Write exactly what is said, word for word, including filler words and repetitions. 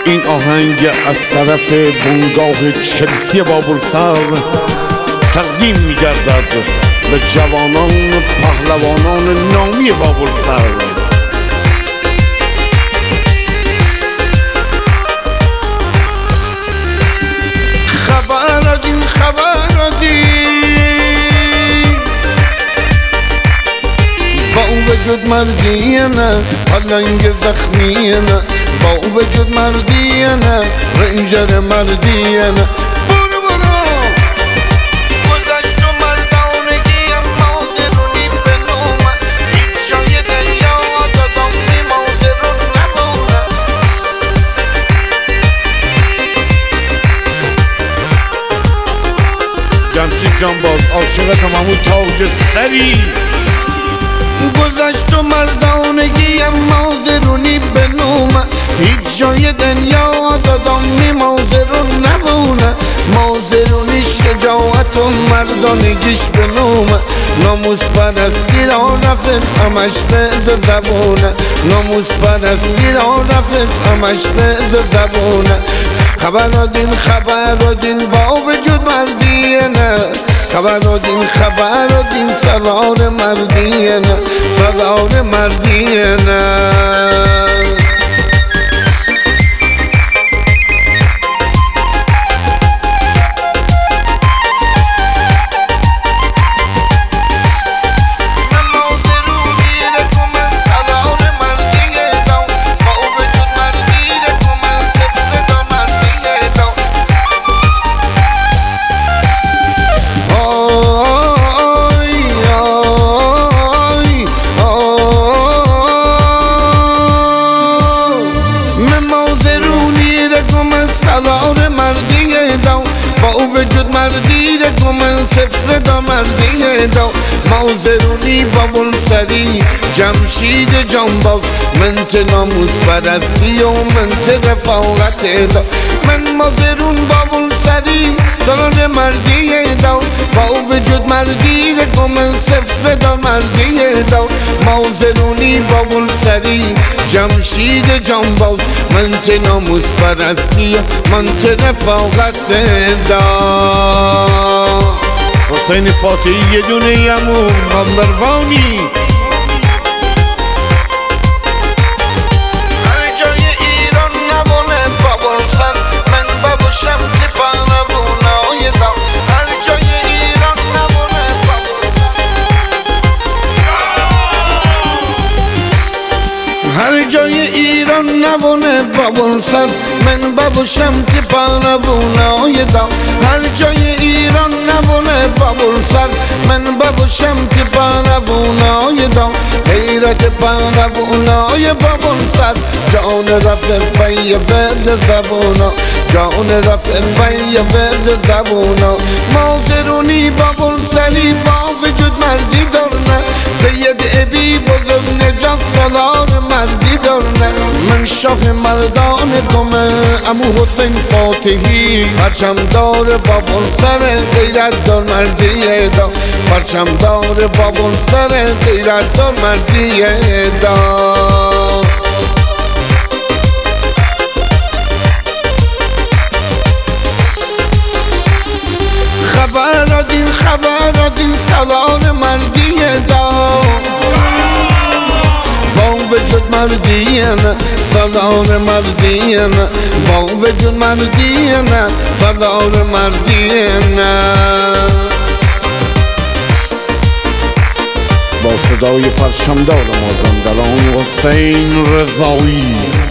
این آهنگ از طرف بنگاه چلسی بابلسر تقدیم می‌گردد به جوانان پهلوانان نامی بابلسر. خبر دین خبر دین با وجود مردیه نه آلنگ زخمیه نه با وجود مردیه نه رنجر مردیه نه برو برو گذشت و مردانگی مادرونی بنوم هیچ جای دنیا دادامی مادرون نبونه. جمشید جانباز عاشق تمامون تاج سری. گذشت و مردانگی مادرونی بنوم هیچ جای دنیا دادامی مادرون نبونه. مادرونی شجاعت و مردانگیش بنوم ناموس پرستی را رفت همش به زبونه. ناموس پرستی را رفت همش به زبونه. خبر دین خبر دین با وجود مردیه نه خبر دین خبر دین سرار مردیه نه سرار مردیه نه. سرار مردیه دو با وجود مردی رگو من سفر دا مردیه دو. مازرونی بابلسری جمشید جانباز من ته ناموس پرستی و من ته رفاقت دو. من مازرون بابلسری سرار مردیه دو با وجود مردی رگو من سفر دا مردیه دو. مازرونی بابلسری جمشید جانباز من ته ناموس پرستی من ته رفاقت دا. حسین فاتحی یه دونه یمون نامبروانی. هر جای ایران نبونه بابلسر من بابوشم که پانبونای دا. هر جای ایران نبونه هر جای ایران نبونه بابلسر من بابوشم که پانبونای دا. هر جای ایران نبونه بابلسر من بابوشم که پانبونای دا. غیرت پانبونای بابلسر جان رفت پی ورد زبونا جان رفت پی ورد زبونا. مادرونی بابلسری با وجود مردی دارنه سید ابی بزرگ نجات سالار مردی دارنه. من شاه مردان گمه امو حسین فاتحی پرچم دار بابلسر غیرت دار مردیه دا. پرچم دار بابلسر غیرت دار مردیه دا. خبر دین خبر دین سالار مردیه دا با وجود مردیه نه سالار مردیه نه با وجود مردیه نه سالار مردیه نه. با صدای پرچمدار مازندران حسین رضایی.